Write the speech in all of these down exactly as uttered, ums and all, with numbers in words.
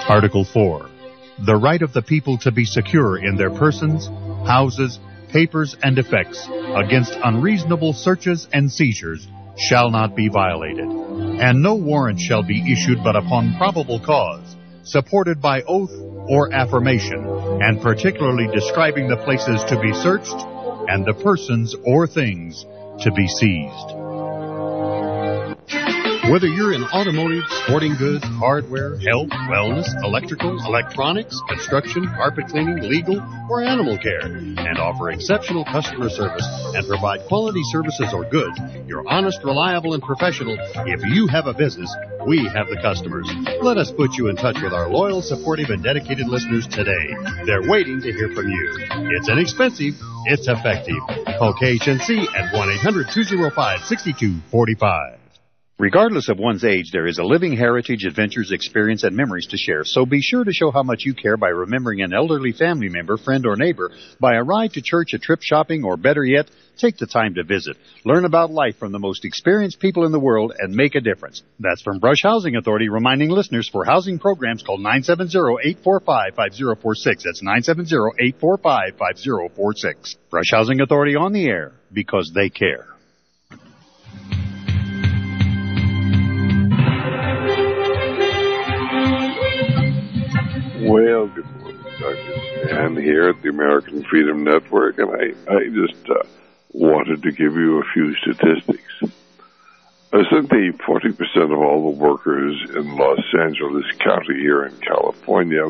Article four. The right of the people to be secure in their persons, houses, papers, and effects against unreasonable searches and seizures shall not be violated, and no warrant shall be issued but upon probable cause, supported by oath or affirmation, and particularly describing the places to be searched and the persons or things to be seized. Whether you're in automotive, sporting goods, hardware, health, wellness, electrical, electronics, construction, carpet cleaning, legal, or animal care, and offer exceptional customer service and provide quality services or goods, you're honest, reliable, and professional. If you have a business, we have the customers. Let us put you in touch with our loyal, supportive, and dedicated listeners today. They're waiting to hear from you. It's inexpensive. It's effective. Call K H N C at one eight hundred two oh five six two four five. Regardless of one's age, there is a living heritage, adventures, experience, and memories to share. So be sure to show how much you care by remembering an elderly family member, friend, or neighbor by a ride to church, a trip shopping, or better yet, take the time to visit. Learn about life from the most experienced people in the world and make a difference. That's from Brush Housing Authority, reminding listeners for housing programs, call nine seven zero, eight four five, five zero four six. That's nine seven zero, eight four five, five zero four six. Brush Housing Authority on the air because they care. Well, good morning, Doctor Stan here at the American Freedom Network, and I, I just uh, wanted to give you a few statistics. Essentially, forty percent of all the workers in Los Angeles County here in California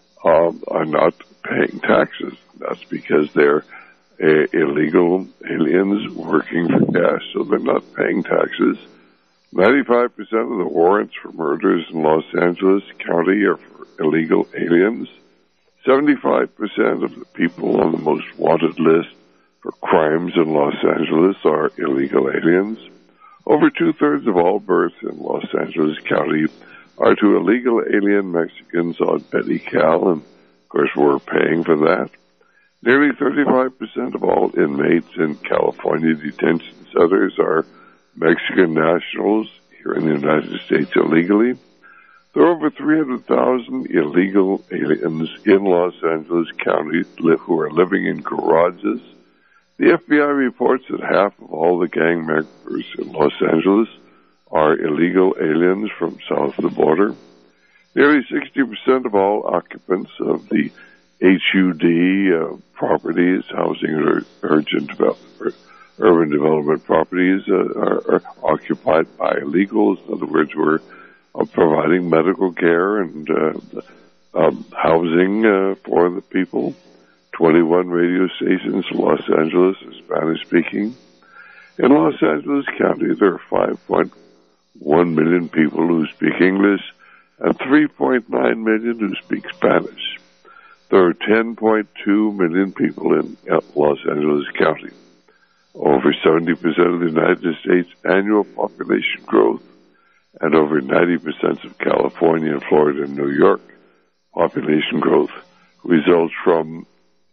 um, are not paying taxes. That's because they're uh, illegal aliens working for cash, so they're not paying taxes. ninety-five percent of the warrants for murders in Los Angeles County are for illegal aliens. seventy-five percent of the people on the most wanted list for crimes in Los Angeles are illegal aliens. Over two-thirds of all births in Los Angeles County are to illegal alien Mexicans on Medi-Cal, and of course we're paying for that. Nearly thirty-five percent of all inmates in California detention centers are Mexican nationals here in the United States illegally. There are over three hundred thousand illegal aliens in Los Angeles County who are living in garages. The F B I reports that half of all the gang members in Los Angeles are illegal aliens from south of the border. Nearly sixty percent of all occupants of the H U D uh, properties, housing or urgent development, urban development properties, uh, are, are occupied by illegals. In other words, we're uh, providing medical care and uh, um, housing uh, for the people. twenty-one radio stations in Los Angeles are Spanish-speaking. In Los Angeles County, there are five point one million people who speak English and three point nine million who speak Spanish. There are ten point two million people in Los Angeles County. Over seventy percent of the United States annual population growth and over ninety percent of California, Florida, and New York population growth results from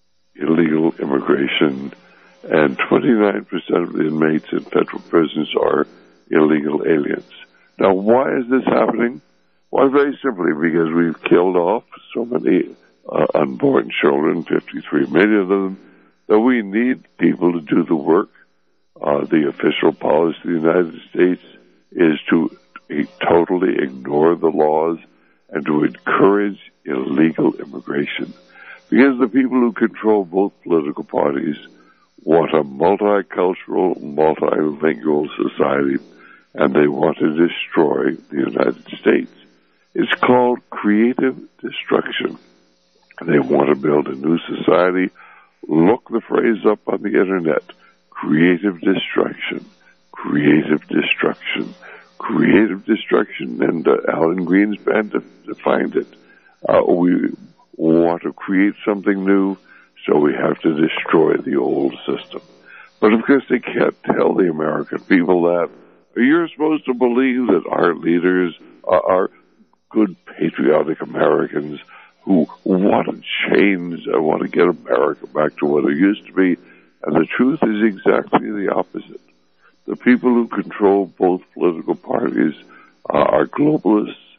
illegal immigration, and twenty-nine percent of the inmates in federal prisons are illegal aliens. Now, why is this happening? Well, very simply because we've killed off so many uh, unborn children, fifty-three million of them, that we need people to do the work. Uh, the official policy of the United States is to uh, totally ignore the laws and to encourage illegal immigration. Because the people who control both political parties want a multicultural, multilingual society, and they want to destroy the United States. It's called creative destruction. They want to build a new society. Look the phrase up on the internet. Creative destruction. Creative destruction. Creative destruction. And uh, Alan Greenspan defined it. Uh, we want to create something new, so we have to destroy the old system. But of course they can't tell the American people that. You're supposed to believe that our leaders are, are good, patriotic Americans who want to change, uh, want to get America back to what it used to be. And the truth is exactly the opposite. The people who control both political parties uh, are globalists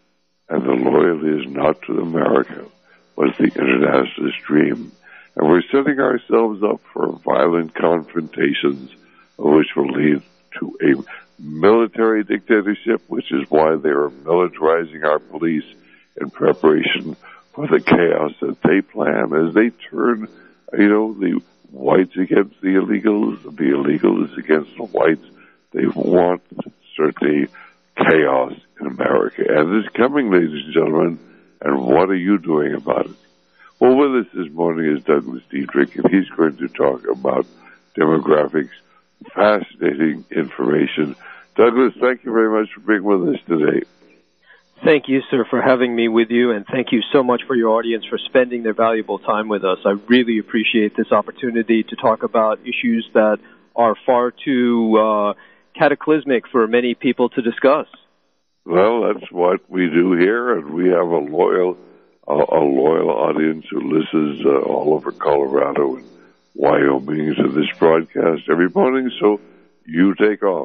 and the loyalty is not to America, but the internationalist dream. And we're setting ourselves up for violent confrontations, which will lead to a military dictatorship, which is why they are militarizing our police in preparation for the chaos that they plan as they turn, you know, the whites against the illegals, the illegals against the whites. They want certainly chaos in America. And it's coming, ladies and gentlemen, and what are you doing about it? Well, with us this morning is Douglas Dietrich, and he's going to talk about demographics. Fascinating information. Douglas, thank you very much for being with us today. Thank you, sir, for having me with you, and thank you so much for your audience for spending their valuable time with us. I really appreciate this opportunity to talk about issues that are far too uh, cataclysmic for many people to discuss. Well, that's what we do here, and we have a loyal a, a loyal audience who listens uh, all over Colorado and Wyoming to this broadcast every morning, so you take off.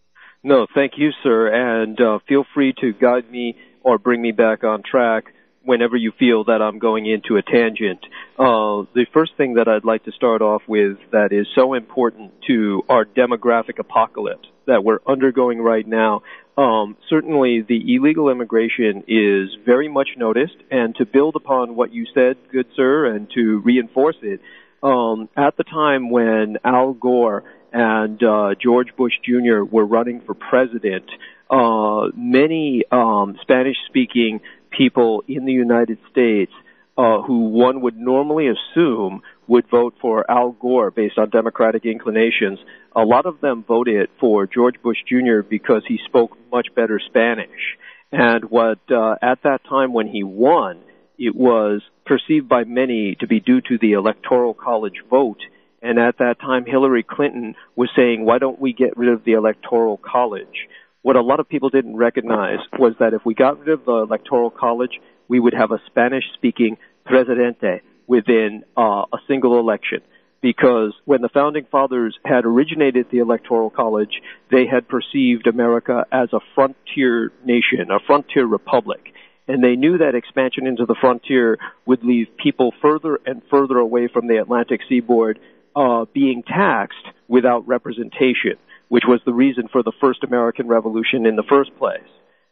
No, thank you, sir, and uh, feel free to guide me or bring me back on track whenever you feel that I'm going into a tangent. Uh, the first thing that I'd like to start off with that is so important to our demographic apocalypse that we're undergoing right now, um, certainly the illegal immigration is very much noticed, and to build upon what you said, good sir, and to reinforce it, um, at the time when Al Gore and uh, George Bush Junior were running for president, uh, many um, Spanish-speaking people in the United States uh, who one would normally assume would vote for Al Gore based on Democratic inclinations, a lot of them voted for George Bush Junior because he spoke much better Spanish. And what uh, at that time when he won, it was perceived by many to be due to the Electoral College vote. And at that time, Hillary Clinton was saying, why don't we get rid of the Electoral College? What a lot of people didn't recognize was that if we got rid of the Electoral College, we would have a Spanish-speaking presidente within uh, a single election. Because when the Founding Fathers had originated the Electoral College, they had perceived America as a frontier nation, a frontier republic. And they knew that expansion into the frontier would leave people further and further away from the Atlantic seaboard, uh, being taxed without representation, which was the reason for the first American Revolution in the first place.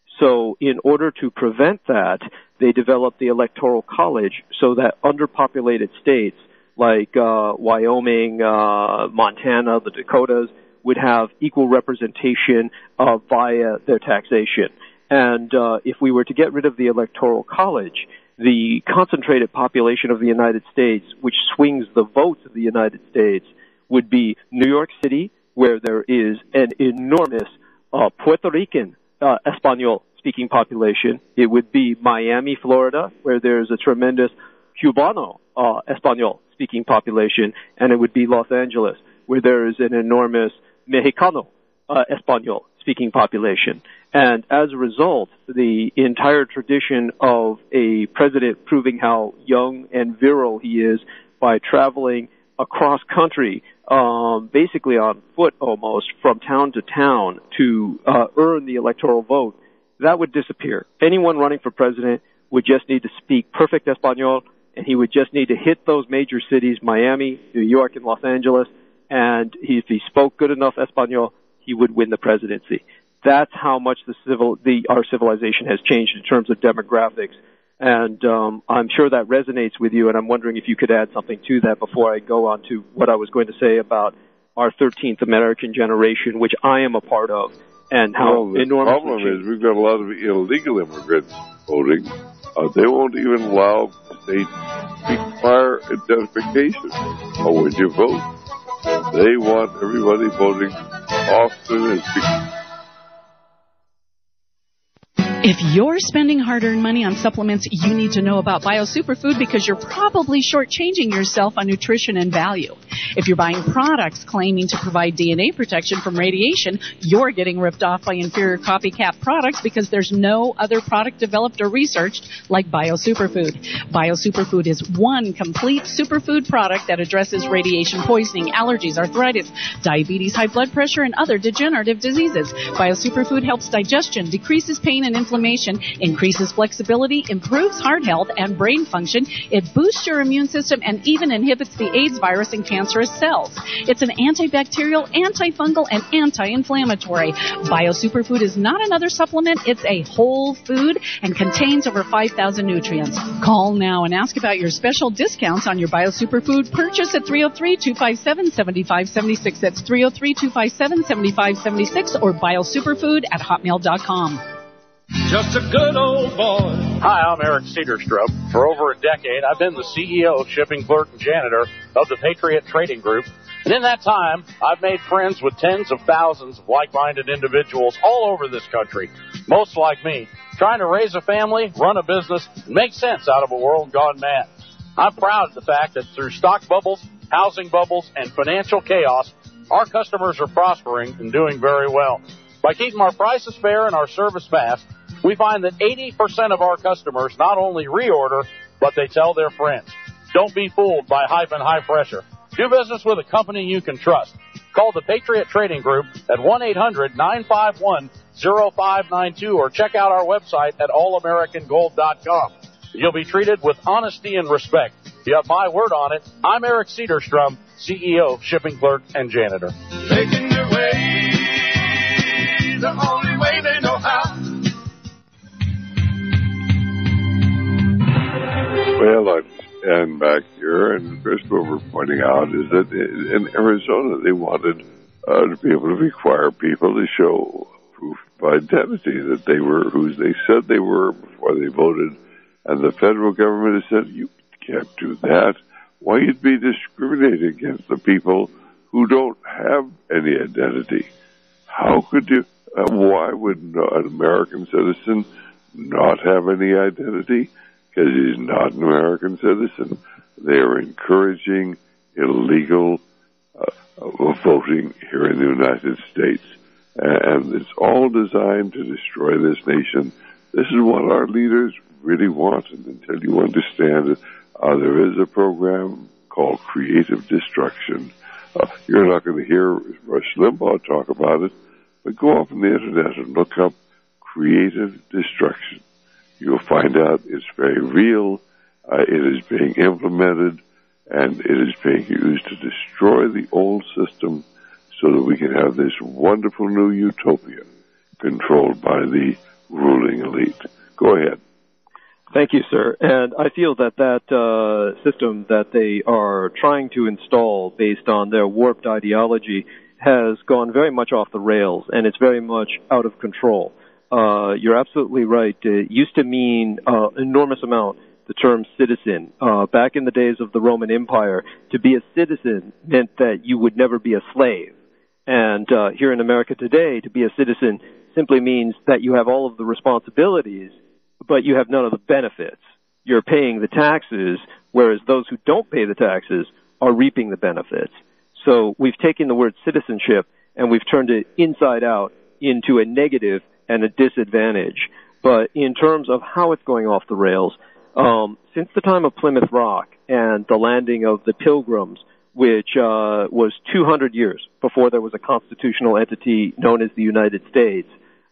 So in order to prevent that, they developed the Electoral College so that underpopulated states like uh, Wyoming, uh, Montana, the Dakotas would have equal representation uh, via their taxation. And uh, if we were to get rid of the Electoral College, the concentrated population of the United States, which swings the votes of the United States, would be New York City, where there is an enormous uh, Puerto Rican uh, Espanol-speaking population. It would be Miami, Florida, where there's a tremendous Cubano uh, Espanol-speaking population, and it would be Los Angeles, where there is an enormous Mexicano uh, Espanol-speaking population. And as a result, the entire tradition of a president proving how young and virile he is by traveling across country, um, basically on foot almost, from town to town to uh, earn the electoral vote, that would disappear. Anyone running for president would just need to speak perfect Espanol, and he would just need to hit those major cities, Miami, New York, and Los Angeles, and he, if he spoke good enough Espanol, he would win the presidency. That's how much the civil, the, our civilization has changed in terms of demographics. And um, I'm sure that resonates with you, and I'm wondering if you could add something to that before I go on to what I was going to say about our thirteenth American generation, which I am a part of, and how well, the enormously problem changed. is we've got a lot of illegal immigrants voting. Uh, they won't even allow states to require identification or when you vote. They want everybody voting often and secretly. If you're spending hard-earned money on supplements, you need to know about Bio Superfood because you're probably shortchanging yourself on nutrition and value. If you're buying products claiming to provide D N A protection from radiation, you're getting ripped off by inferior copycat products because there's no other product developed or researched like BioSuperfood. BioSuperfood is one complete superfood product that addresses radiation poisoning, allergies, arthritis, diabetes, high blood pressure, and other degenerative diseases. BioSuperfood helps digestion, decreases pain and inflammation, increases flexibility, improves heart health and brain function. It boosts your immune system and even inhibits the AIDS virus in cancerous cells. It's an antibacterial, antifungal, and anti-inflammatory. BioSuperfood is not another supplement. It's a whole food and contains over five thousand nutrients. Call now and ask about your special discounts on your BioSuperfood purchase at three oh three, two five seven, seven five seven six. That's three oh three, two five seven, seven five seven six or biosuperfood at hotmail dot com. Just a good old boy. Hi, I'm Eric Cedarstrom. For over a decade, I've been the C E O, shipping clerk, and janitor of the Patriot Trading Group. And in that time, I've made friends with tens of thousands of like-minded individuals all over this country, most like me, trying to raise a family, run a business, and make sense out of a world gone mad. I'm proud of the fact that through stock bubbles, housing bubbles, and financial chaos, our customers are prospering and doing very well. By keeping our prices fair and our service fast, we find that eighty percent of our customers not only reorder, but they tell their friends. Don't be fooled by hype and high pressure. Do business with a company you can trust. Call the Patriot Trading Group at one eight hundred, nine five one, oh five nine two or check out our website at all american gold dot com. You'll be treated with honesty and respect. You have my word on it. I'm Eric Cedarstrom, C E O, shipping clerk, and janitor. Making their way the only way they know how. Well, I stand back here, and first what we're pointing out is that in Arizona they wanted uh, to be able to require people to show proof of identity that they were who they said they were before they voted, and the federal government has said, you can't do that. Why you'd be discriminating against the people who don't have any identity? How could you, uh, why would an American citizen not have any identity? Because he's not an American citizen. They are encouraging illegal uh, voting here in the United States. And it's all designed to destroy this nation. This is what our leaders really want. And until you understand it, uh, there is a program called Creative Destruction. Uh, you're not going to hear Rush Limbaugh talk about it, but go off on the Internet and look up Creative Destruction. You'll find out it's very real, uh, it is being implemented, and it is being used to destroy the old system so that we can have this wonderful new utopia controlled by the ruling elite. Go ahead. Thank you, sir. And I feel that that uh, system that they are trying to install based on their warped ideology has gone very much off the rails, and it's very much out of control. Uh, you're absolutely right. It used to mean uh, enormous amount, the term citizen. Uh, back in the days of the Roman Empire, to be a citizen meant that you would never be a slave. And uh, here in America today, to be a citizen simply means that you have all of the responsibilities, but you have none of the benefits. You're paying the taxes, whereas those who don't pay the taxes are reaping the benefits. So we've taken the word citizenship and we've turned it inside out into a negative and a disadvantage. But in terms of how it's going off the rails, um, since the time of Plymouth Rock and the landing of the Pilgrims, which uh, was two hundred years before there was a constitutional entity known as the United States,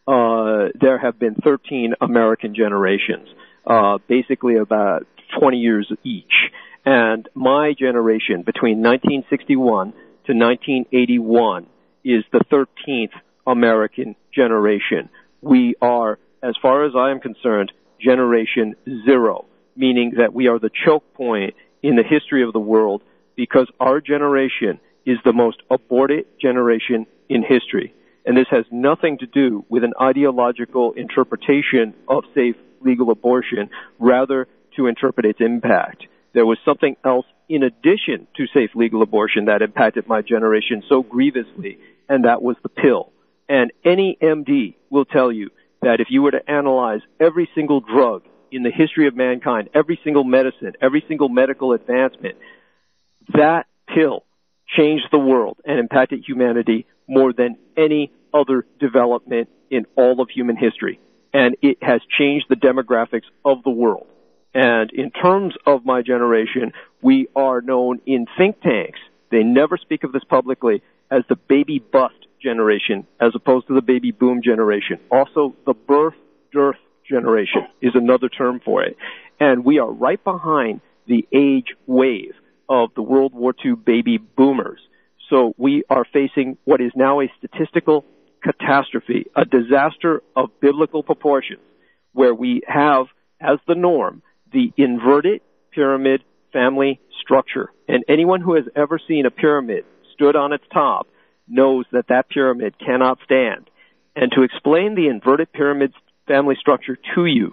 uh, there have been thirteen American generations, uh, basically about twenty years each. And my generation, between nineteen sixty-one to nineteen eighty-one, is the thirteenth American generation. We are, as far as I am concerned, generation zero, meaning that we are the choke point in the history of the world because our generation is the most aborted generation in history. And this has nothing to do with an ideological interpretation of safe legal abortion, rather to interpret its impact. There was something else in addition to safe legal abortion that impacted my generation so grievously, and that was the pill. And any M D will tell you that if you were to analyze every single drug in the history of mankind, every single medicine, every single medical advancement, that pill changed the world and impacted humanity more than any other development in all of human history. And it has changed the demographics of the world. And in terms of my generation, we are known in think tanks, they never speak of this publicly, as the baby bust generation as opposed to the baby boom generation. Also, the birth dearth generation is another term for it. And we are right behind the age wave of the World War Two baby boomers. So we are facing what is now a statistical catastrophe, a disaster of biblical proportions, where we have, as the norm, the inverted pyramid family structure. And anyone who has ever seen a pyramid stood on its top knows that that pyramid cannot stand. And to explain the inverted pyramid family structure to you,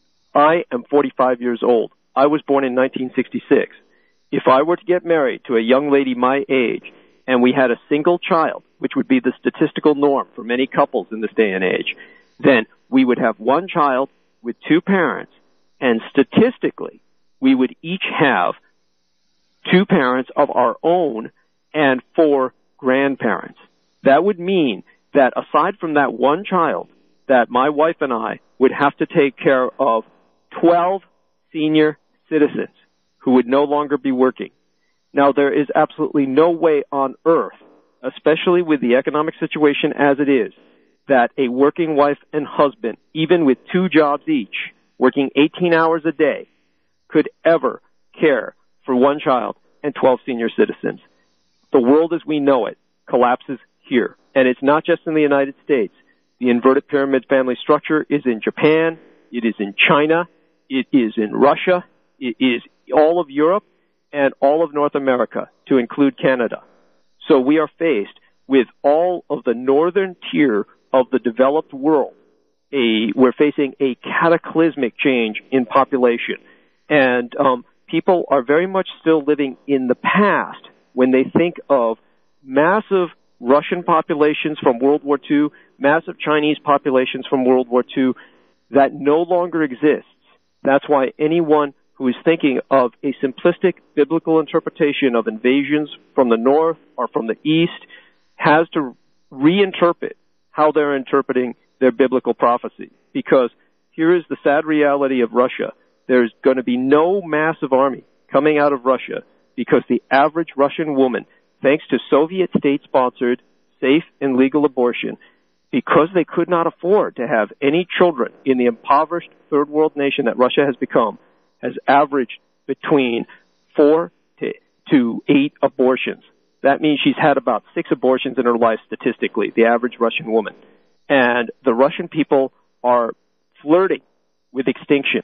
I am forty-five years old. I was born in nineteen sixty-six. If I were to get married to a young lady my age and we had a single child, which would be the statistical norm for many couples in this day and age, then we would have one child with two parents, and statistically, we would each have two parents of our own and four grandparents. That would mean that aside from that one child, that my wife and I would have to take care of twelve senior citizens who would no longer be working. Now, there is absolutely no way on earth, especially with the economic situation as it is, that a working wife and husband, even with two jobs each, working eighteen hours a day, could ever care for one child and twelve senior citizens. The world as we know it collapses here. And it's not just in the United States. The inverted pyramid family structure is in Japan, it is in China, it is in Russia, it is all of Europe, and all of North America, to include Canada. So we are faced with all of the northern tier of the developed world. A, we're facing a cataclysmic change in population. And um, people are very much still living in the past when they think of massive Russian populations from World War Two, massive Chinese populations from World War Two, that no longer exists. That's why anyone who is thinking of a simplistic biblical interpretation of invasions from the north or from the east has to reinterpret how they're interpreting their biblical prophecy. Because here is the sad reality of Russia. There's going to be no massive army coming out of Russia because the average Russian woman, thanks to Soviet state-sponsored, safe and legal abortion, because they could not afford to have any children in the impoverished third world nation that Russia has become, has averaged between four to, to eight abortions. That means she's had about six abortions in her life statistically, the average Russian woman. And the Russian people are flirting with extinction.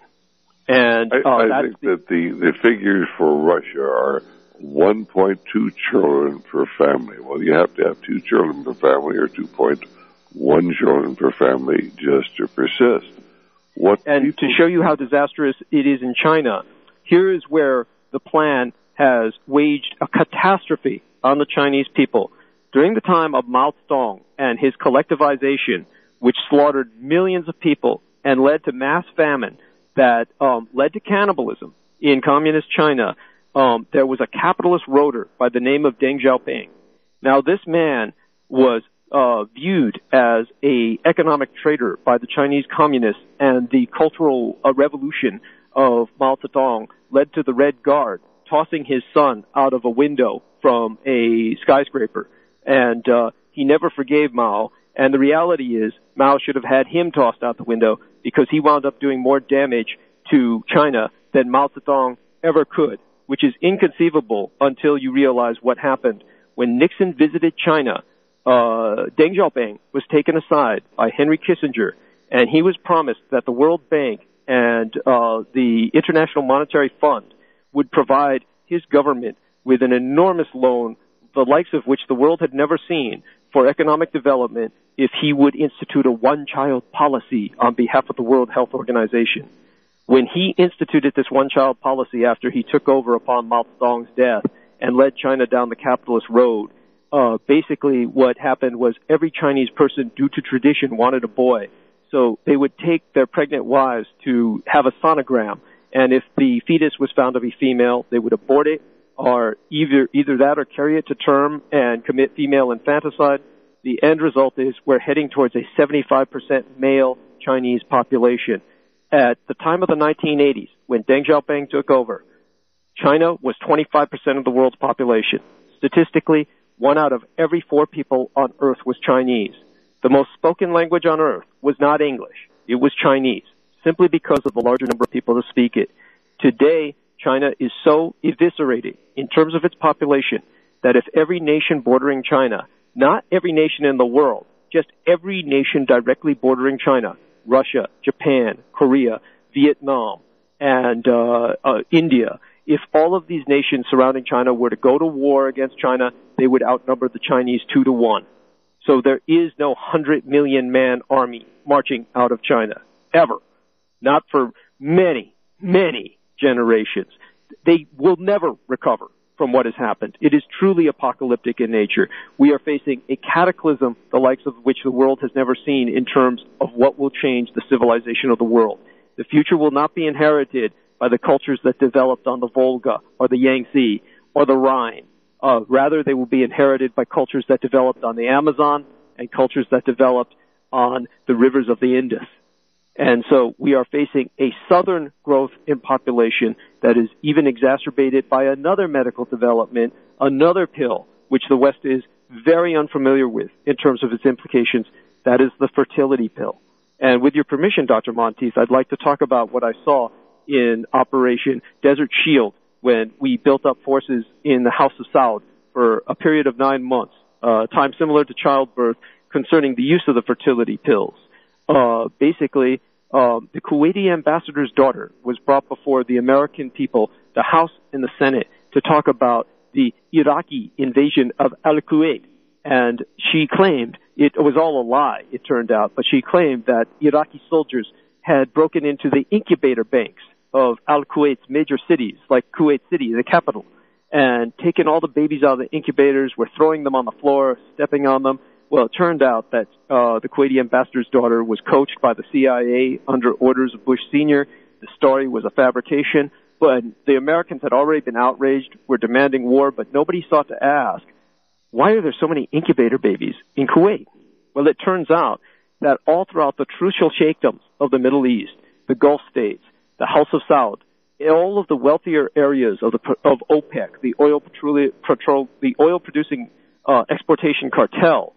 And uh, I, I that's think that the, the figures for Russia are one point two children per family. Well, you have to have two children per family or two point one children per family just to persist. What and people... to show you how disastrous it is in China, here is where the plan has waged a catastrophe on the Chinese people. During the time of Mao Zedong and his collectivization, which slaughtered millions of people and led to mass famine that um, led to cannibalism in communist China, um, there was a capitalist roader by the name of Deng Xiaoping. Now, this man was uh, viewed as a economic traitor by the Chinese communists, and the cultural uh, revolution of Mao Zedong led to the Red Guard tossing his son out of a window from a skyscraper. And uh, he never forgave Mao. And the reality is Mao should have had him tossed out the window because he wound up doing more damage to China than Mao Zedong ever could, which is inconceivable until you realize what happened. When Nixon visited China, uh, Deng Xiaoping was taken aside by Henry Kissinger, and he was promised that the World Bank and uh, the International Monetary Fund would provide his government with an enormous loan, the likes of which the world had never seen, for economic development if he would institute a one-child policy on behalf of the World Health Organization. When he instituted this one-child policy after he took over upon Mao Zedong's death and led China down the capitalist road, uh, basically what happened was every Chinese person, due to tradition, wanted a boy. So they would take their pregnant wives to have a sonogram, and if the fetus was found to be female, they would abort it, are either either that or carry it to term and commit female infanticide. The end result is we're heading towards a seventy-five percent male Chinese population. At the time of the nineteen eighties, when Deng Xiaoping took over, China was twenty-five percent of the world's population. Statistically, one out of every four people on Earth was Chinese. The most spoken language on Earth was not English. It was Chinese, simply because of the larger number of people who speak it. Today, China is so eviscerated in terms of its population that if every nation bordering China, not every nation in the world, just every nation directly bordering China, Russia, Japan, Korea, Vietnam, and uh, uh, India, if all of these nations surrounding China were to go to war against China, they would outnumber the Chinese two to one. So there is no hundred million man army marching out of China, ever. Not for many, many generations. They will never recover from what has happened. It is truly apocalyptic in nature. We are facing a cataclysm, the likes of which the world has never seen in terms of what will change the civilization of the world. The future will not be inherited by the cultures that developed on the Volga or the Yangtze or the Rhine. Uh, rather, they will be inherited by cultures that developed on the Amazon and cultures that developed on the rivers of the Indus. And so we are facing a southern growth in population that is even exacerbated by another medical development, another pill, which the West is very unfamiliar with in terms of its implications. That is the fertility pill. And with your permission, Doctor Monteith, I'd like to talk about what I saw in Operation Desert Shield when we built up forces in the House of Saud for a period of nine months, uh, time similar to childbirth, concerning the use of the fertility pills. Uh, basically, um, the Kuwaiti ambassador's daughter was brought before the American people, the House and the Senate, to talk about the Iraqi invasion of Al-Kuwait. And she claimed, it was all a lie, it turned out, but she claimed that Iraqi soldiers had broken into the incubator banks of Al-Kuwait's major cities, like Kuwait City, the capital, and taken all the babies out of the incubators, were throwing them on the floor, stepping on them. Well, it turned out that uh, the Kuwaiti ambassador's daughter was coached by the C I A under orders of Bush Senior The story was a fabrication, but the Americans had already been outraged, were demanding war, but nobody sought to ask, why are there so many incubator babies in Kuwait? Well, it turns out that all throughout the crucial sheikdoms of the Middle East, the Gulf states, the House of Saud, all of the wealthier areas of the of OPEC, the oil petroleum, petrol, the oil producing uh, exportation cartel,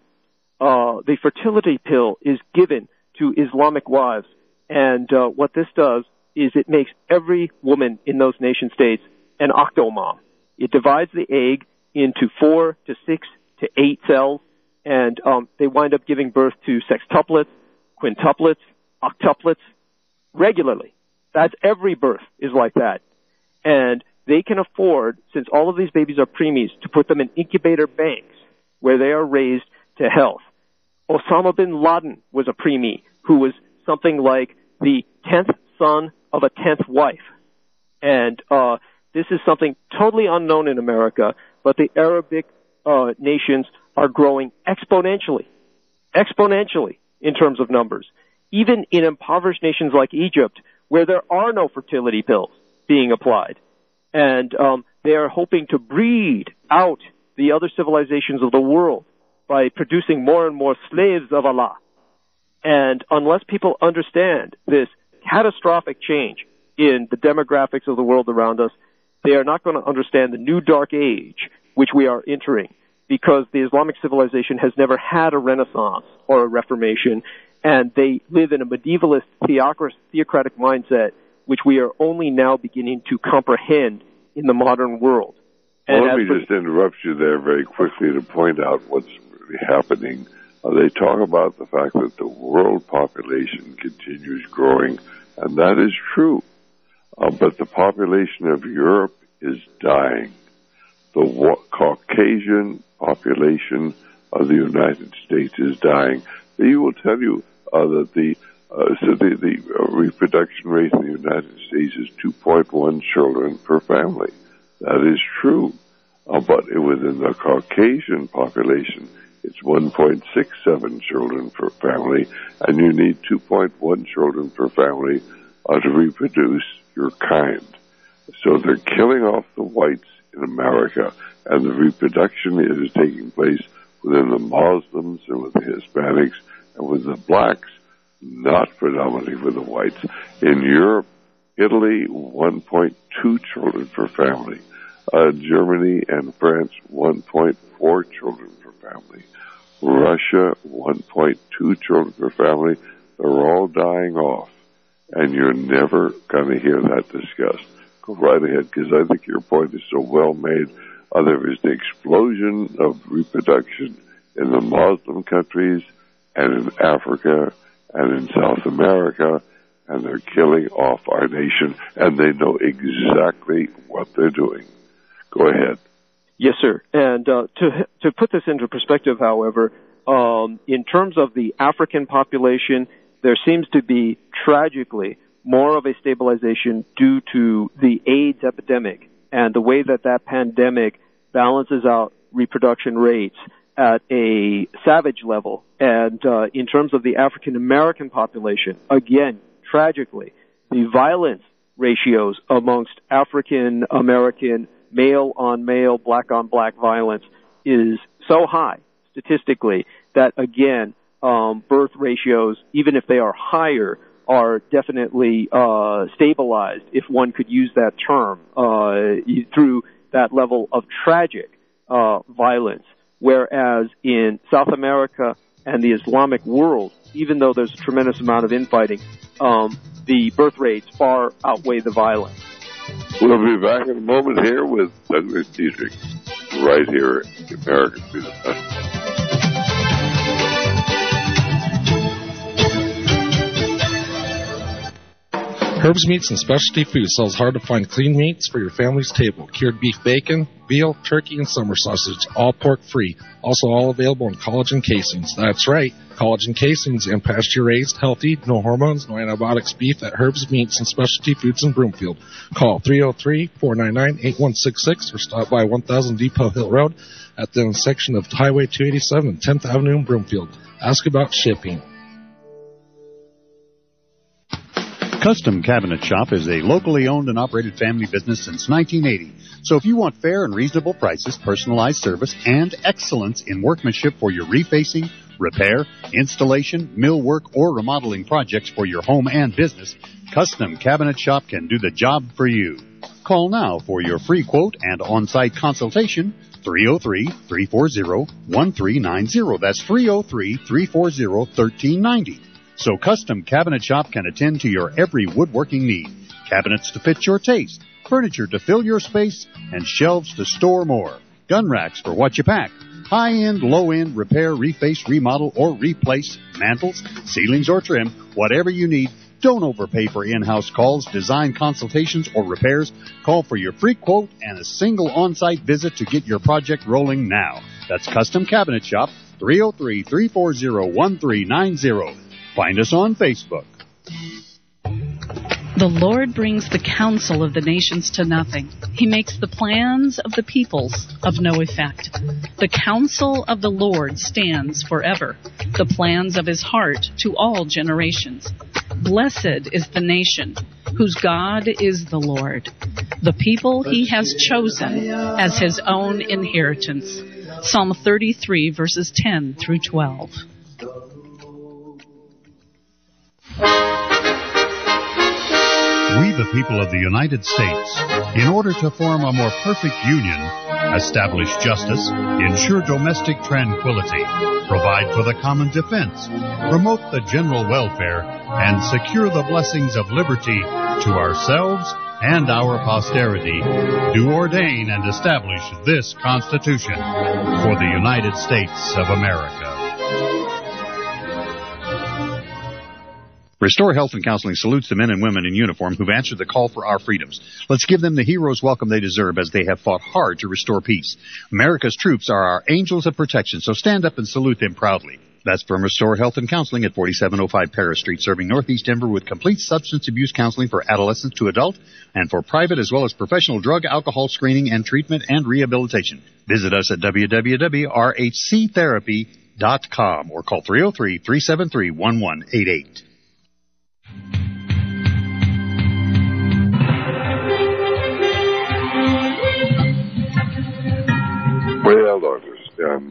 uh, the fertility pill is given to Islamic wives, and uh, what this does is it makes every woman in those nation states an octomom. It divides the egg into four to six to eight cells, and um, they wind up giving birth to sextuplets, quintuplets, octuplets regularly. That's every birth is like that. And they can afford, since all of these babies are preemies, to put them in incubator banks where they are raised to health. Osama bin Laden was a preemie who was something like the tenth son of a tenth wife. And uh, this is something totally unknown in America, but the Arabic uh, nations are growing exponentially, exponentially in terms of numbers. Even in impoverished nations like Egypt, where there are no fertility pills being applied. And um, they are hoping to breed out the other civilizations of the world by producing more and more slaves of Allah. And unless people understand this catastrophic change in the demographics of the world around us, they are not going to understand the new dark age which we are entering, because the Islamic civilization has never had a renaissance or a reformation, and they live in a medievalist theocratic mindset, which we are only now beginning to comprehend in the modern world. Well, let me just interrupt you there very quickly to point out what's really happening. Uh, they talk about the fact that the world population continues growing, and that is true. Uh, but the population of Europe is dying. The wa- Caucasian population of the United States is dying. They will tell you uh, that the uh, so the, the uh, reproduction rate in the United States is two point one children per family. That is true. Uh, but within the Caucasian population, it's one point six seven children per family, and you need two point one children per family uh, to reproduce your kind. So they're killing off the whites in America, and the reproduction is taking place within the Muslims and with the Hispanics and with the blacks, not predominantly with the whites. In Europe, Italy, one point two children per family. Uh, Germany and France, one point four children per family. Russia, one point two children per family. They're all dying off, and you're never going to hear that discussed. Go right ahead, because I think your point is so well made. Uh, there is the explosion of reproduction in the Muslim countries and in Africa and in South America, and they're killing off our nation, and they know exactly what they're doing. Go ahead. Yes, sir. And uh, to to put this into perspective, however, um, in terms of the African population, there seems to be, tragically, more of a stabilization due to the AIDS epidemic and the way that that pandemic balances out reproduction rates at a savage level. And uh, in terms of the African American population, again, tragically, the violence ratios amongst African American male on male, black on black violence is so high statistically that, again, um, birth ratios, even if they are higher, are definitely uh, stabilized, if one could use that term, uh, through that level of tragic uh, violence. Whereas in South America and the Islamic world, even though there's a tremendous amount of infighting, um, the birth rates far outweigh the violence. We'll be back in a moment here with Douglas Dietrich, right here at the American Freedom Network. Herb's Meats and Specialty Foods sells hard-to-find clean meats for your family's table. Cured beef bacon, veal, turkey, and summer sausage, all pork-free. Also all available in collagen casings. That's right, collagen casings and pasture-raised, healthy, no hormones, no antibiotics beef at Herb's Meats and Specialty Foods in Broomfield. Call three oh three, four nine nine, eight one six six or stop by one thousand Depot Hill Road at the intersection of Highway two eighty-seven and tenth Avenue in Broomfield. Ask about shipping. Custom Cabinet Shop is a locally owned and operated family business since nineteen eighty. So if you want fair and reasonable prices, personalized service, and excellence in workmanship for your refacing, repair, installation, millwork, or remodeling projects for your home and business, Custom Cabinet Shop can do the job for you. Call now for your free quote and on-site consultation, three oh three, three four zero, one three nine zero. That's three oh three, three four zero, one three nine zero. So Custom Cabinet Shop can attend to your every woodworking need. Cabinets to fit your taste, furniture to fill your space, and shelves to store more. Gun racks for what you pack. High-end, low-end, repair, reface, remodel, or replace, mantles, ceilings, or trim, whatever you need. Don't overpay for in-house calls, design consultations, or repairs. Call for your free quote and a single on-site visit to get your project rolling now. That's Custom Cabinet Shop, three oh three, three four zero, one three nine zero. Find us on Facebook. The Lord brings the counsel of the nations to nothing. He makes the plans of the peoples of no effect. The counsel of the Lord stands forever, the plans of his heart to all generations. Blessed is the nation whose God is the Lord, the people he has chosen as his own inheritance. Psalm thirty-three, verses ten through twelve. We, the people of the United States, in order to form a more perfect union, establish justice, ensure domestic tranquility, provide for the common defense, promote the general welfare, and secure the blessings of liberty to ourselves and our posterity, do ordain and establish this Constitution for the United States of America. Restore Health and Counseling salutes the men and women in uniform who've answered the call for our freedoms. Let's give them the hero's welcome they deserve as they have fought hard to restore peace. America's troops are our angels of protection, so stand up and salute them proudly. That's from Restore Health and Counseling at forty-seven oh five Paris Street, serving Northeast Denver with complete substance abuse counseling for adolescents to adult and for private as well as professional drug, alcohol screening and treatment and rehabilitation. Visit us at w w w dot r h c therapy dot com or call three oh three, three seven three, one one eight eight.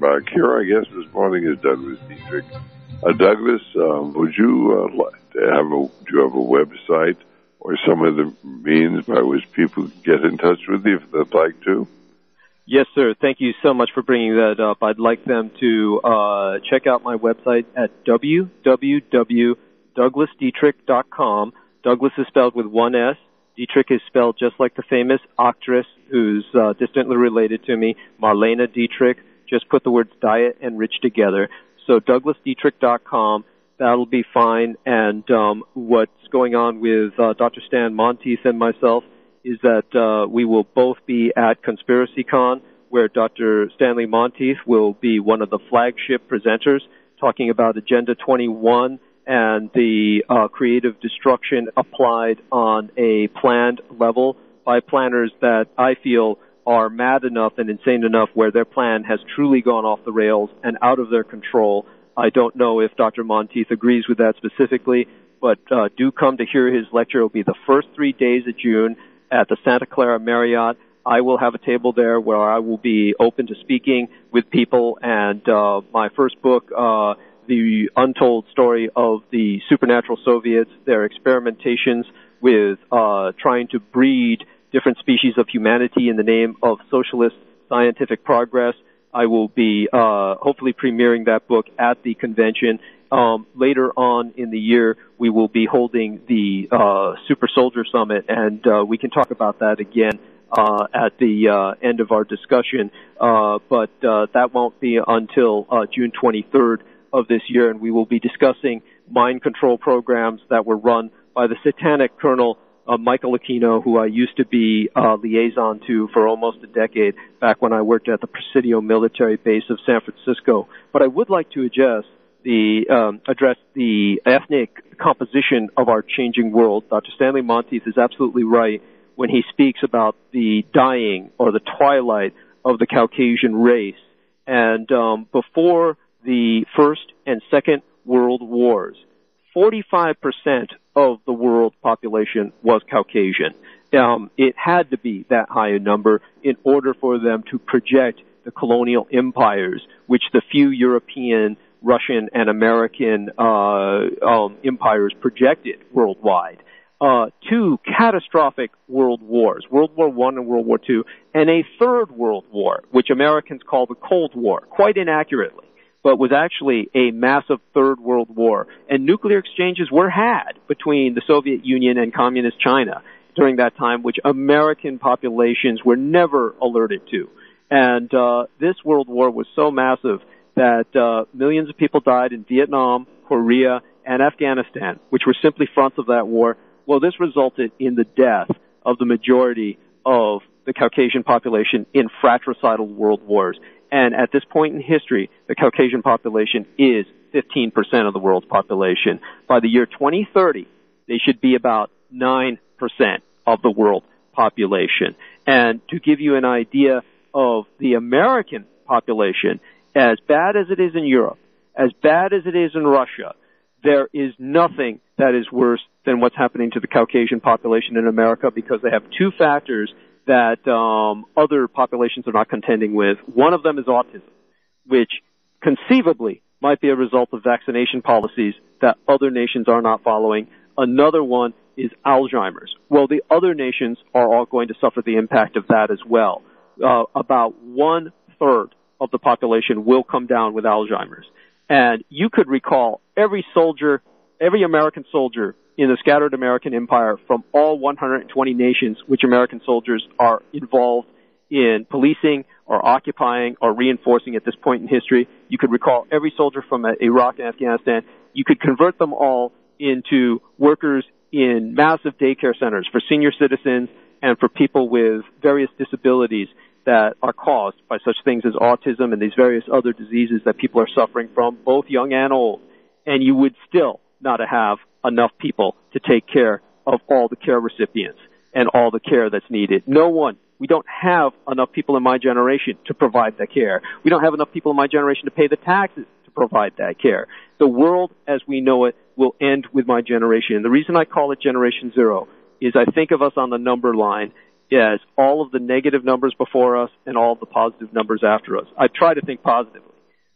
uh, Kira, I guess this morning is Douglas Dietrich. Uh, Douglas, um, would you uh, have a, do you have a website or some of the means by which people can get in touch with you if they'd like to? Yes, sir. Thank you so much for bringing that up. I'd like them to uh, check out my website at w w w dot douglas dietrich dot com. Douglas is spelled with one S. Dietrich is spelled just like the famous actress who's uh, distantly related to me, Marlene Dietrich. Just put the words diet and rich together. So douglas dietrich dot com. That'll be fine. And um, what's going on with uh, Doctor Stan Monteith and myself is that uh, we will both be at ConspiracyCon, where Doctor Stanley Monteith will be one of the flagship presenters talking about Agenda twenty-one and the uh, creative destruction applied on a planned level by planners that I feel are mad enough and insane enough where their plan has truly gone off the rails and out of their control. I don't know if Doctor Monteith agrees with that specifically, but uh, do come to hear his lecture. It will be the first three days of June at the Santa Clara Marriott. I will have a table there where I will be open to speaking with people, and uh, my first book, uh, The Untold Story of the Supernatural Soviets, their experimentations with uh, trying to breed different species of humanity in the name of socialist scientific progress. I will be uh, hopefully premiering that book at the convention. Um, later on in the year, we will be holding the uh, Super Soldier Summit, and uh, we can talk about that again uh, at the uh, end of our discussion. Uh, but uh, that won't be until uh, June twenty-third of this year, and we will be discussing mind control programs that were run by the satanic Colonel uh, Michael Aquino, who I used to be uh, liaison to for almost a decade back when I worked at the Presidio military base of San Francisco. But I would like to address the um, address the ethnic composition of our changing world. Doctor Stanley Monteith is absolutely right when he speaks about the dying or the twilight of the Caucasian race. And um, before the First and Second World Wars, forty-five percent of the world population was Caucasian. Um, it had to be that high a number in order for them to project the colonial empires, which the few European, Russian, and American uh, um, empires projected worldwide. Uh, two catastrophic world wars, World War One and World War Two, and a third world war, which Americans call the Cold War, quite inaccurately, but was actually a massive third world war. And nuclear exchanges were had between the Soviet Union and Communist China during that time, which American populations were never alerted to. And uh, this world war was so massive that uh, millions of people died in Vietnam, Korea, and Afghanistan, which were simply fronts of that war. Well, this resulted in the death of the majority of the Caucasian population in fratricidal world wars. And at this point in history, the Caucasian population is fifteen percent of the world's population. By the year twenty thirty, they should be about nine percent of the world population. And to give you an idea of the American population, as bad as it is in Europe, as bad as it is in Russia, there is nothing that is worse than what's happening to the Caucasian population in America, because they have two factors that um, other populations are not contending with. One of them is autism, which conceivably might be a result of vaccination policies that other nations are not following. Another one is Alzheimer's. Well, the other nations are all going to suffer the impact of that as well. Uh, about one-third of the population will come down with Alzheimer's. And you could recall every soldier, every American soldier in the scattered American empire from all one hundred twenty nations which American soldiers are involved in policing or occupying or reinforcing at this point in history. You could recall every soldier from Iraq and Afghanistan. You could convert them all into workers in massive daycare centers for senior citizens and for people with various disabilities that are caused by such things as autism and these various other diseases that people are suffering from, both young and old. And you would still not have enough people to take care of all the care recipients and all the care that's needed. No one. We don't have enough people in my generation to provide that care. We don't have enough people in my generation to pay the taxes to provide that care. The world as we know it will end with my generation. And the reason I call it Generation Zero is I think of us on the number line as all of the negative numbers before us and all of the positive numbers after us. I try to think positively.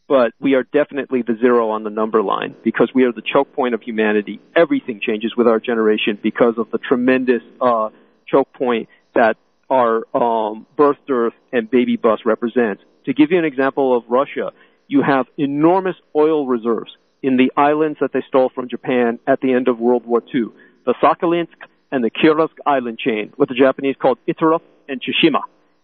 but we are definitely the zero on the number line because we are the choke point of humanity. Everything changes with our generation because of the tremendous uh, choke point that our um, birth, dearth, and baby bust represents. To give you an example of Russia, you have enormous oil reserves in the islands that they stole from Japan at the end of World War Two, the Sakhalinsk and the Kursk island chain, what the Japanese called Iturov and Tsushima.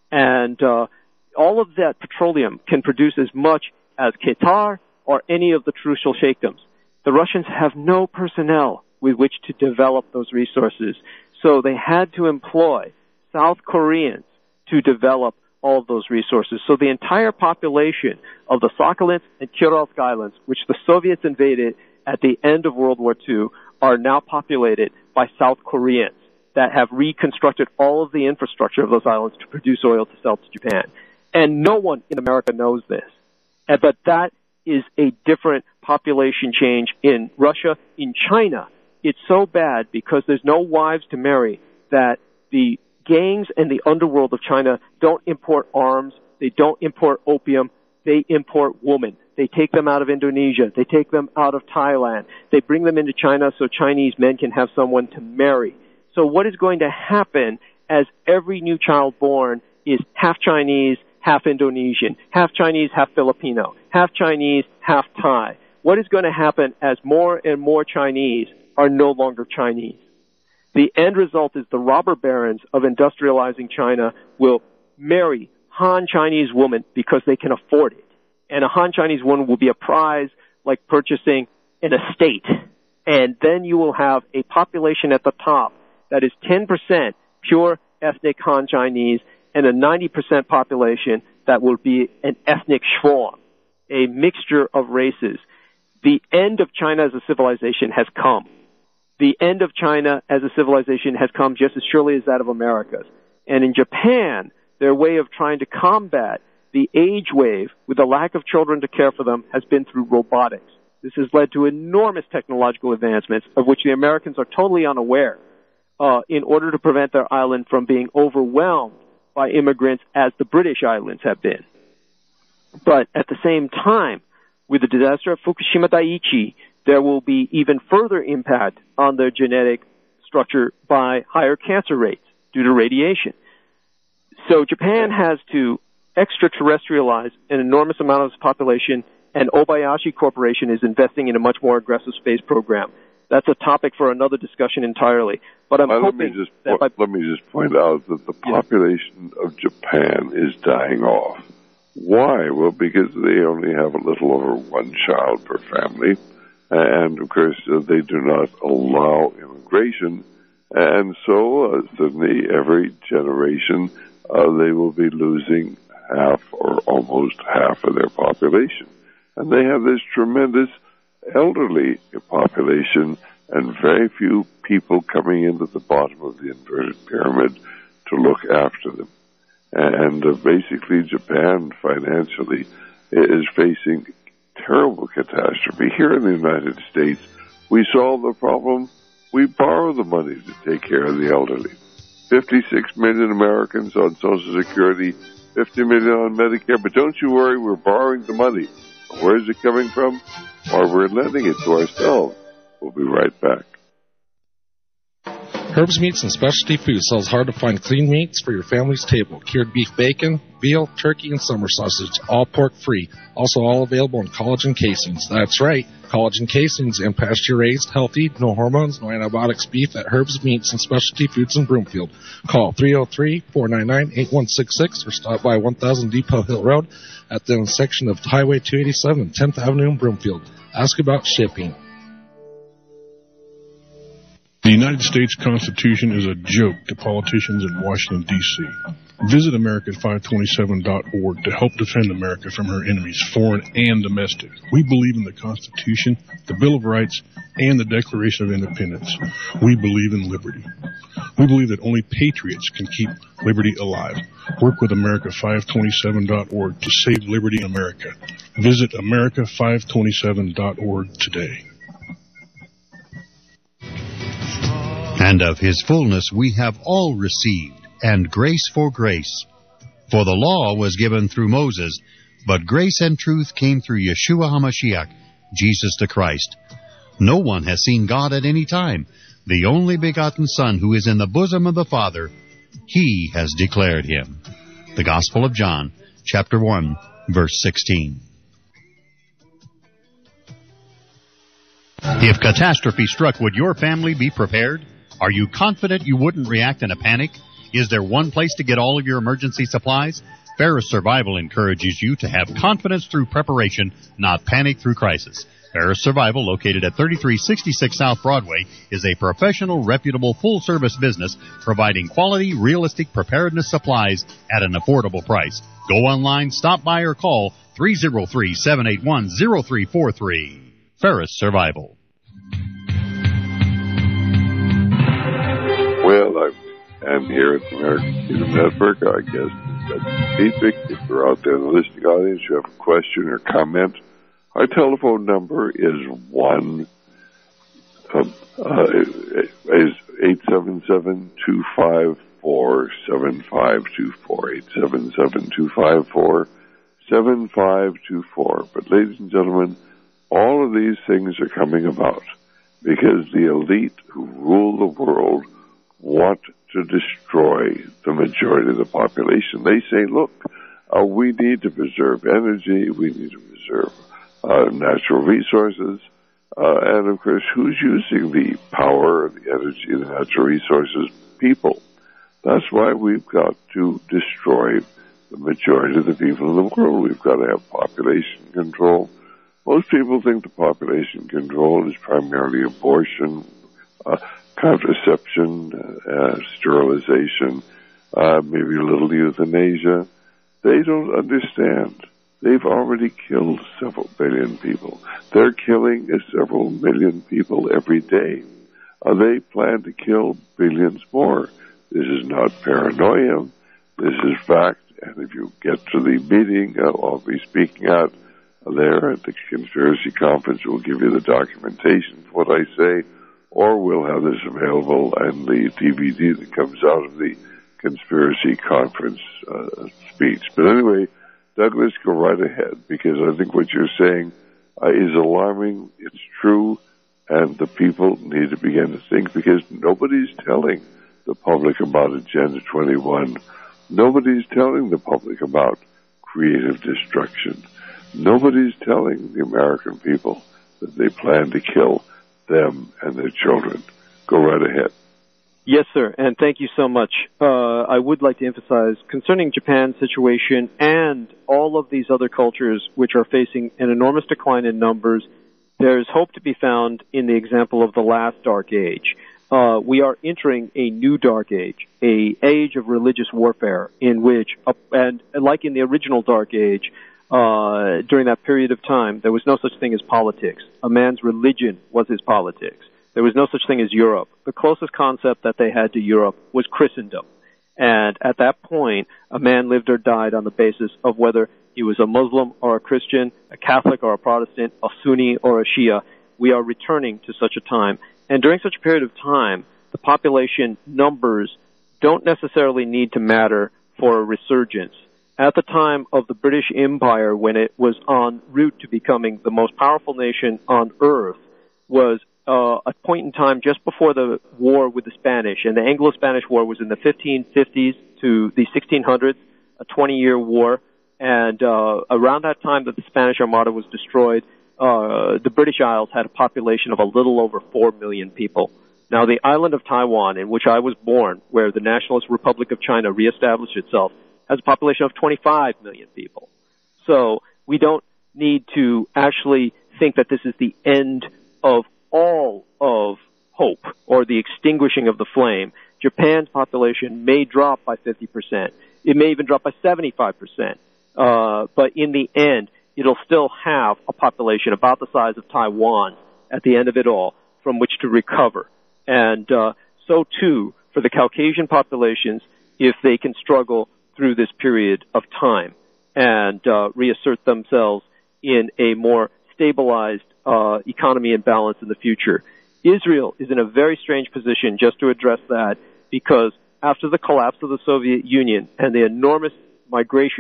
And uh, all of that petroleum can produce as much as Qatar or any of the crucial sheikdoms. The Russians have no personnel with which to develop those resources, so they had to employ South Koreans to develop all of those resources. So the entire population of the Sakhalin and Kursk Islands, which the Soviets invaded at the end of World War Two, are now populated by South Koreans that have reconstructed all of the infrastructure of those islands to produce oil to sell to Japan. And no one in America knows this. But that is a different population change in Russia. In China, it's so bad because there's no wives to marry that the gangs and the underworld of China don't import arms, they don't import opium, they import women. They take them out of Indonesia, they take them out of Thailand, they bring them into China so Chinese men can have someone to marry. So what is going to happen as every new child born is half Chinese, half Indonesian, half Chinese, half Filipino, half Chinese, half Thai? What is going to happen as more and more Chinese are no longer Chinese? The end result is the robber barons of industrializing China will marry Han Chinese women because they can afford it. And a Han Chinese woman will be a prize like purchasing an estate. And then you will have a population at the top that is ten percent pure ethnic Han Chinese and a ninety percent population that will be an ethnic Schwarm, a mixture of races. The end of China as a civilization has come. The end of China as a civilization has come just as surely as that of America's. And in Japan, their way of trying to combat the age wave with the lack of children to care for them has been through robotics. This has led to enormous technological advancements of which the Americans are totally unaware uh, in order to prevent their island from being overwhelmed by immigrants as the British islands have been. But at the same time, with the disaster of Fukushima Daiichi, there will be even further impact on their genetic structure by higher cancer rates due to radiation. So Japan has to extraterrestrialize an enormous amount of its population, and Obayashi Corporation is investing in a much more aggressive space program. That's a topic for another discussion entirely. But I'm uh, hoping let me just that po- by- let me just point out that the population yeah. of Japan is dying off. Why? Well, because they only have a little over one child per family. And, of course, uh, they do not allow immigration. And so, uh, suddenly, every generation, uh, they will be losing half or almost half of their population. And they have this tremendous elderly population and very few people coming into the bottom of the inverted pyramid to look after them. And uh, basically, Japan financially is facing terrible catastrophe. Here in the United States, we solve the problem. We borrow the money to take care of the elderly. fifty-six million Americans on Social Security, fifty million on Medicare. But don't you worry, we're borrowing the money. Where is it coming from? Or we're lending it to ourselves. We'll be right back. Herbs Meats and Specialty Foods sells hard-to-find clean meats for your family's table. Cured beef bacon, veal, turkey, and summer sausage, all pork-free. Also all available in collagen casings. That's right, collagen casings and pasture-raised, healthy, no hormones, no antibiotics beef at Herbs Meats and Specialty Foods in Broomfield. Call three oh three, four nine nine, eight one six six or stop by one thousand Depot Hill Road at the intersection of Highway two eighty-seven and tenth Avenue in Broomfield. Ask about shipping. The United States Constitution is a joke to politicians in Washington, D C Visit America five twenty-seven dot org to help defend America from her enemies, foreign and domestic. We believe in the Constitution, the Bill of Rights, and the Declaration of Independence. We believe in liberty. We believe that only patriots can keep liberty alive. Work with America five twenty-seven dot org to save liberty in America. Visit America five twenty-seven dot org today. And of his fullness we have all received, and grace for grace. For the law was given through Moses, but grace and truth came through Yeshua HaMashiach, Jesus the Christ. No one has seen God at any time. The only begotten Son who is in the bosom of the Father, He has declared Him. The Gospel of John, chapter one, verse sixteen. If catastrophe struck, would your family be prepared? Are you confident you wouldn't react in a panic? Is there one place to get all of your emergency supplies? Ferris Survival encourages you to have confidence through preparation, not panic through crisis. Ferris Survival, located at thirty-three sixty-six South Broadway, is a professional, reputable, full-service business providing quality, realistic preparedness supplies at an affordable price. Go online, stop by, or call three oh three, seven eight one, oh three four three. Ferris Survival. Well, I am here at the American Freedom Network. I guess that's Dietrich. If you're out there in the listening audience, you have a question or comment, our telephone number is one uh, uh, is eight seven seven, two five four, seven five two four, eight seven seven, two five four, seven five two four. But ladies and gentlemen, all of these things are coming about because the elite who rule the world want to destroy the majority of the population. They say, look, uh, we need to preserve energy, we need to preserve uh, natural resources, uh, and of course, who's using the power, the energy, the natural resources? People. That's why we've got to destroy the majority of the people in the world. We've got to have population control. Most people think the population control is primarily abortion, uh, contraception, uh, sterilization, uh, maybe a little euthanasia. They don't understand. They've already killed several billion people. They're killing several million people every day. Uh, they plan to kill billions more. This is not paranoia. This is fact. And if you get to the meeting uh, I'll be speaking at there at the conspiracy conference, we'll give you the documentation for what I say, or we'll have this available and the D V D that comes out of the conspiracy conference uh, speech. But anyway, Douglas, go right ahead, because I think what you're saying uh, is alarming. It's true, and the people need to begin to think, because nobody's telling the public about Agenda twenty-one. Nobody's telling the public about creative destruction. Nobody's telling the American people that they plan to kill them and their children. Go right ahead. Yes, sir, and thank you so much. Uh, I would like to emphasize, concerning Japan's situation and all of these other cultures which are facing an enormous decline in numbers, there's hope to be found in the example of the last dark age. Uh, we are entering a new dark age, a age of religious warfare, in which, uh, and like in the original dark age, uh, during that period of time, there was no such thing as politics. A man's religion was his politics. There was no such thing as Europe. The closest concept that they had to Europe was Christendom. And at that point, a man lived or died on the basis of whether he was a Muslim or a Christian, a Catholic or a Protestant, a Sunni or a Shia. We are returning to such a time. And during such a period of time, the population numbers don't necessarily need to matter for a resurgence. At the time of the British Empire, when it was en route to becoming the most powerful nation on earth, was uh, a point in time just before the war with the Spanish. And the Anglo-Spanish War was in the fifteen fifties to the sixteen hundreds, a twenty-year war. And uh, around that time that the Spanish Armada was destroyed, uh, the British Isles had a population of a little over four million people. Now, the island of Taiwan, in which I was born, where the Nationalist Republic of China reestablished itself, has a population of twenty-five million people. So we don't need to actually think that this is the end of all of hope or the extinguishing of the flame. Japan's population may drop by fifty percent. It may even drop by seventy-five percent. Uh, but in the end, it'll still have a population about the size of Taiwan at the end of it all from which to recover. And uh, so, too, for the Caucasian populations, if they can struggle through this period of time and uh, reassert themselves in a more stabilized uh, economy and balance in the future. Israel is in a very strange position, just to address that, because after the collapse of the Soviet Union and the enormous migration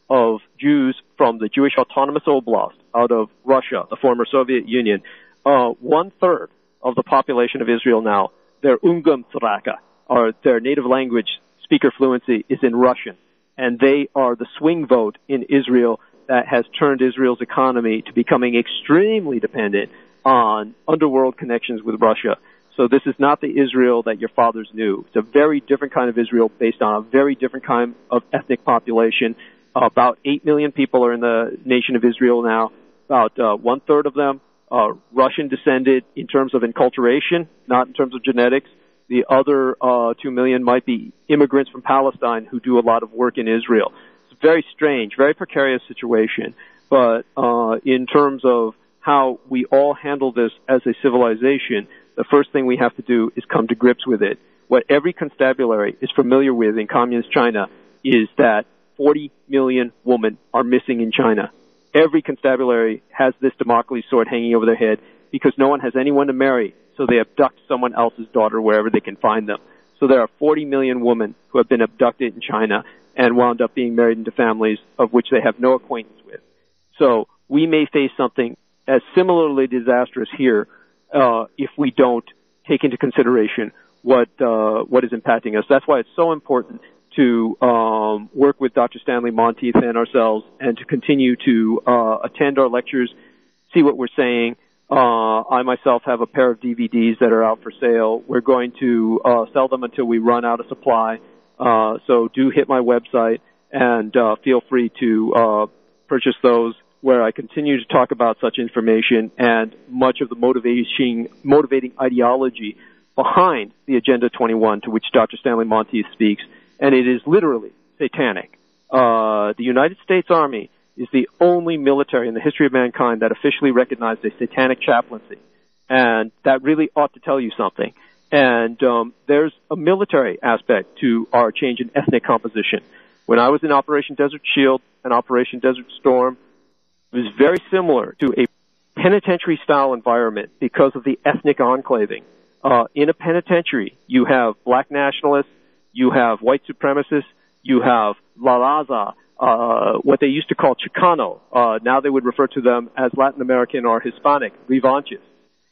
of Jews from the Jewish Autonomous Oblast out of Russia, the former Soviet Union. Uh, one-third of the population of Israel now, their Umgangssprache, or their native language speaker fluency, is in Russian. And they are the swing vote in Israel that has turned Israel's economy to becoming extremely dependent on underworld connections with Russia. So this is not the Israel that your fathers knew. It's a very different kind of Israel based on a very different kind of ethnic population. Uh, about eight million people are in the nation of Israel now. About uh, one-third of them are Russian descended in terms of enculturation, not in terms of genetics. The other uh, two million might be immigrants from Palestine who do a lot of work in Israel. It's a very strange, very precarious situation. But uh, in terms of how we all handle this as a civilization, the first thing we have to do is come to grips with it. What every constabulary is familiar with in communist China is that forty million women are missing in China. Every constabulary has this Damocles sword hanging over their head because no one has anyone to marry, so they abduct someone else's daughter wherever they can find them. So there are forty million women who have been abducted in China and wound up being married into families of which they have no acquaintance with. So we may face something as similarly disastrous here uh, if we don't take into consideration what uh, what is impacting us. That's why it's so important to um, work with Doctor Stanley Monteith and ourselves and to continue to uh, attend our lectures, see what we're saying. Uh, I myself have a pair of D V Ds that are out for sale. We're going to uh, sell them until we run out of supply. Uh, so do hit my website and uh, feel free to uh, purchase those, where I continue to talk about such information and much of the motivating, motivating ideology behind the Agenda twenty-one, to which Doctor Stanley Monteith speaks. And it is literally satanic. Uh, the United States Army is the only military in the history of mankind that officially recognized a satanic chaplaincy. And that really ought to tell you something. And um, there's a military aspect to our change in ethnic composition. When I was in Operation Desert Shield and Operation Desert Storm, it was very similar to a penitentiary-style environment because of the ethnic enclaving. Uh, in a penitentiary, you have black nationalists, you have white supremacists, you have La Raza, uh, what they used to call Chicano. Uh, now they would refer to them as Latin American or Hispanic, revanchists.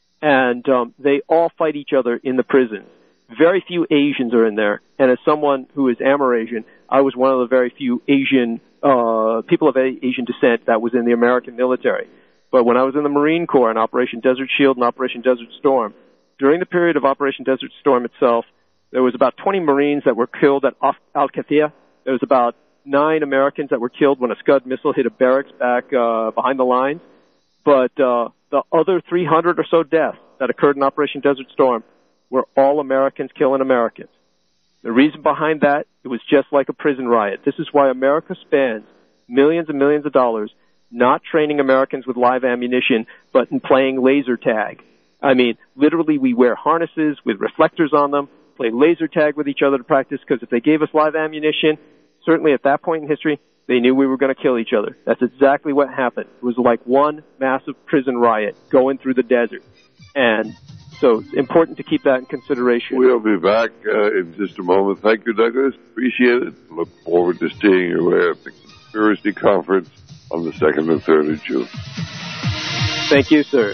And um, they all fight each other in the prisons. Very few Asians are in there. And as someone who is Amerasian, I was one of the very few Asian uh people of Asian descent that was in the American military. But when I was in the Marine Corps in Operation Desert Shield and Operation Desert Storm, during the period of Operation Desert Storm itself, there was about twenty Marines that were killed at Al-Kathia. There was about nine Americans that were killed when a Scud missile hit a barracks back uh, behind the lines. But uh, the other three hundred or so deaths that occurred in Operation Desert Storm were all Americans killing Americans. The reason behind that, it was just like a prison riot. This is why America spends millions and millions of dollars not training Americans with live ammunition, but in playing laser tag. I mean, literally we wear harnesses with reflectors on them, play laser tag with each other to practice, because if they gave us live ammunition, certainly at that point in history, they knew we were going to kill each other. That's exactly what happened. It was like one massive prison riot going through the desert. And so it's important to keep that in consideration. We'll be back uh, in just a moment. Thank you, Douglas. Appreciate it. Look forward to seeing you at the Conspiracy Conference on the second and third of June. Thank you, sir.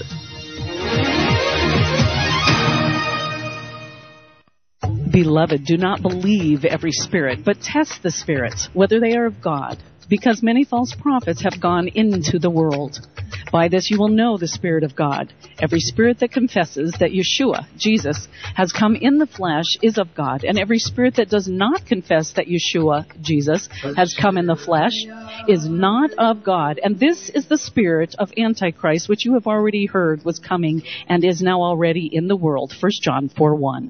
Beloved, do not believe every spirit, but test the spirits, whether they are of God, because many false prophets have gone into the world. By this you will know the Spirit of God. Every spirit that confesses that Yeshua, Jesus, has come in the flesh is of God, and every spirit that does not confess that Yeshua, Jesus, has come in the flesh is not of God. And this is the spirit of Antichrist, which you have already heard was coming and is now already in the world. First John four one.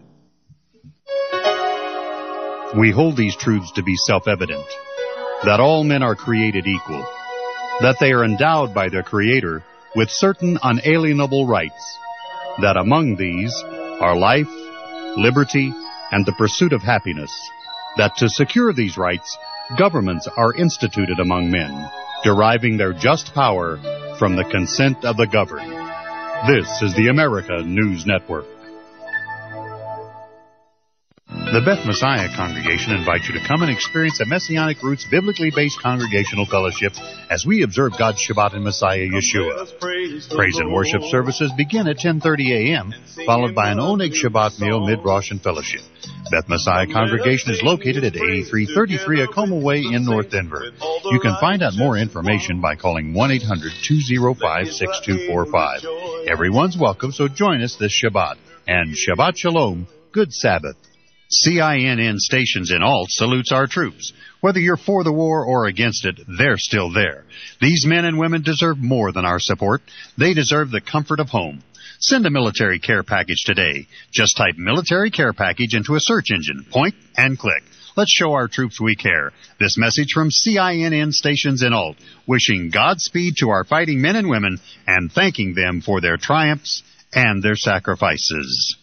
We hold these truths to be self-evident, that all men are created equal, that they are endowed by their Creator with certain unalienable rights, that among these are life, liberty, and the pursuit of happiness, that to secure these rights, governments are instituted among men, deriving their just power from the consent of the governed. This is the America News Network. The Beth Messiah Congregation invites you to come and experience a Messianic Roots biblically based congregational fellowship as we observe God's Shabbat in Messiah Yeshua. Praise and worship services begin at ten thirty a.m., followed by an Oneg Shabbat meal, mid-Rosh, and fellowship. Beth Messiah Congregation is located at eighty-three thirty-three Acoma Way in North Denver. You can find out more information by calling one eight hundred two oh five six two four five. Everyone's welcome, so join us this Shabbat. And Shabbat Shalom, good Sabbath. C I N N Stations in Alt salutes our troops. Whether you're for the war or against it, they're still there. These men and women deserve more than our support. They deserve the comfort of home. Send a military care package today. Just type military care package into a search engine. Point and click. Let's show our troops we care. This message from C I N N Stations in Alt, wishing Godspeed to our fighting men and women and thanking them for their triumphs and their sacrifices.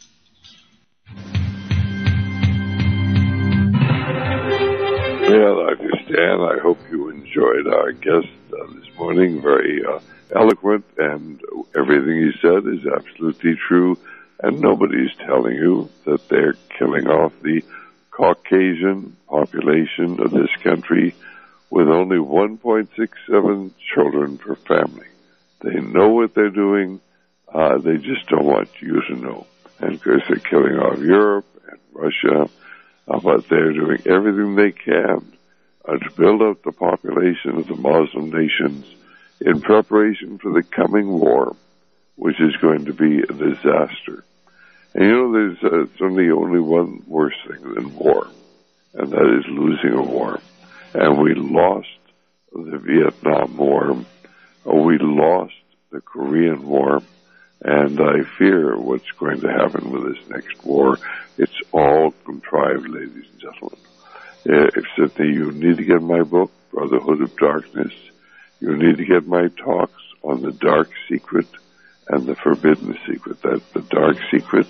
Well, I understand. I hope you enjoyed our guest uh, this morning. Very uh, eloquent, and everything he said is absolutely true. And nobody's telling you that they're killing off the Caucasian population of this country with only one point six seven children per family. They know what they're doing. Uh, they just don't want you to know. And of course, they're killing off Europe and Russia. Uh, but they're doing everything they can uh, to build up the population of the Muslim nations in preparation for the coming war, which is going to be a disaster. And you know, there's uh, certainly only one worse thing than war, and that is losing a war. And we lost the Vietnam War, or we lost the Korean War, and I fear what's going to happen with this next war. It's all contrived, ladies and gentlemen. Uh, except that you need to get my book, Brotherhood of Darkness. You need to get my talks on the dark secret and the forbidden secret. That's the dark secret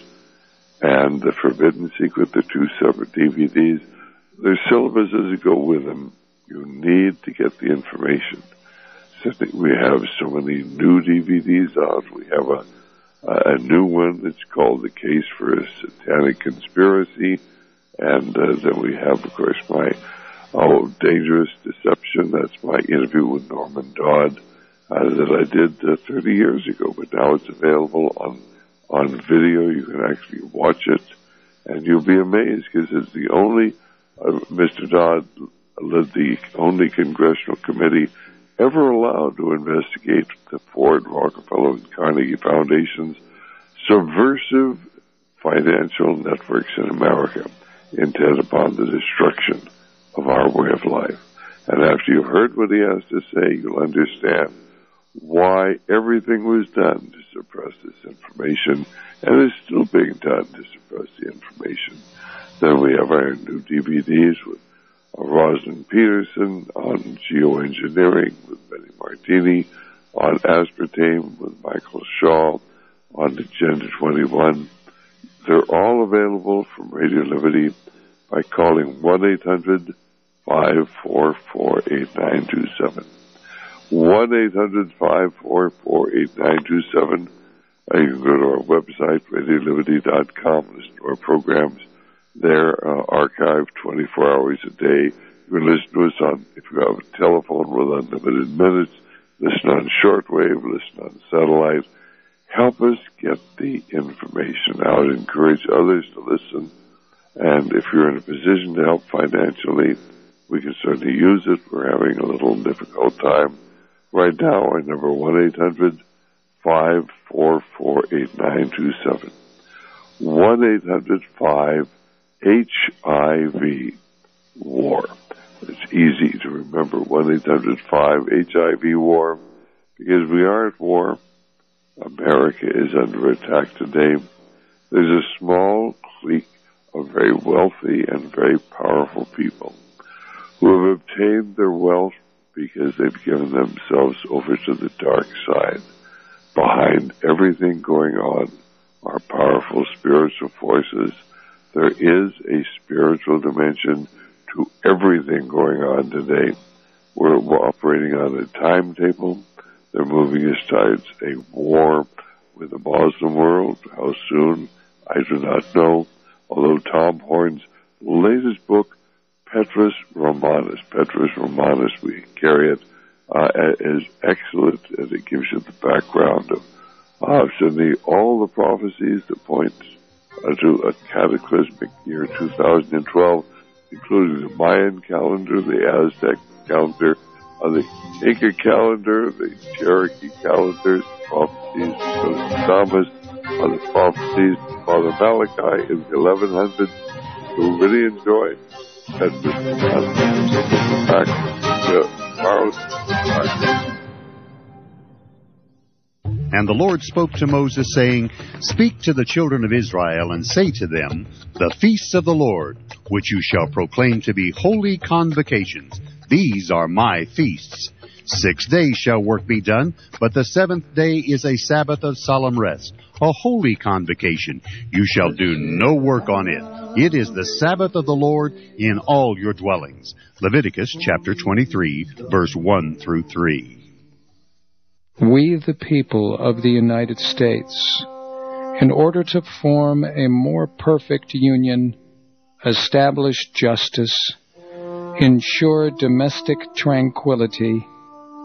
and the forbidden secret, the two separate D V Ds. There's syllabuses that go with them. You need to get the information. So we have so many new D V Ds out. We have a a new one that's called The Case for a Satanic Conspiracy. And uh, then we have, of course, my Oh Dangerous Deception. That's my interview with Norman Dodd uh, that I did uh, thirty years ago. But now it's available on on video. You can actually watch it, and you'll be amazed because it's the only, uh, Mister Dodd led the only congressional committee ever allowed to investigate the Ford, Rockefeller, and Carnegie Foundation's subversive financial networks in America, intent upon the destruction of our way of life. And after you've heard what he has to say, you'll understand why everything was done to suppress this information, and is still being done to suppress the information. Then we have our new D V Ds with uh, Rosalind Peterson on geoengineering with Benny Martini, on aspartame with Michael Shaw, on Agenda twenty-one. They're all available from Radio Liberty by calling one eight hundred five four four eight nine two seven. one eight hundred five four four eight nine two seven. Uh, you can go to our website, radio liberty dot com, listen to our programs. They're uh, archived twenty-four hours a day. You can listen to us on, if you have a telephone with unlimited minutes, listen on shortwave, listen on satellite. Help us get the information out. Encourage others to listen. And if you're in a position to help financially, we can certainly use it. We're having a little difficult time right now. Our number one eight hundred five four four eight nine two seven. one eight hundred five H I V war. It's easy to remember one eight hundred five H I V war because we are at war. America is under attack today. There's a small clique of very wealthy and very powerful people who have obtained their wealth because they've given themselves over to the dark side. Behind everything going on are powerful spiritual forces. There is a spiritual dimension to everything going on today. We're operating on a timetable. They're moving us towards a war with the Muslim world. How soon? I do not know. Although Tom Horn's latest book, Petrus Romanus. Petrus Romanus, we carry it, uh, is excellent, and it gives you the background of uh, certainly all the prophecies that point uh, to a cataclysmic year two thousand twelve, including the Mayan calendar, the Aztec calendar, uh, the Inca calendar, the Cherokee calendars, prophecies of Thomas, uh, the prophecies of Father Malachi in the eleven hundreds. You'll really enjoy that. Back to Charles. And the Lord spoke to Moses, saying, Speak to the children of Israel, and say to them, The feasts of the Lord, which you shall proclaim to be holy convocations, these are my feasts. Six days shall work be done, but the seventh day is a Sabbath of solemn rest, a holy convocation. You shall do no work on it. It is the Sabbath of the Lord in all your dwellings. Leviticus chapter twenty-three, verse one through three. We, the people of the United States, in order to form a more perfect union, establish justice, ensure domestic tranquility,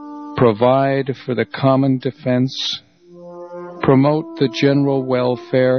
provide for the common defense, promote the general welfare,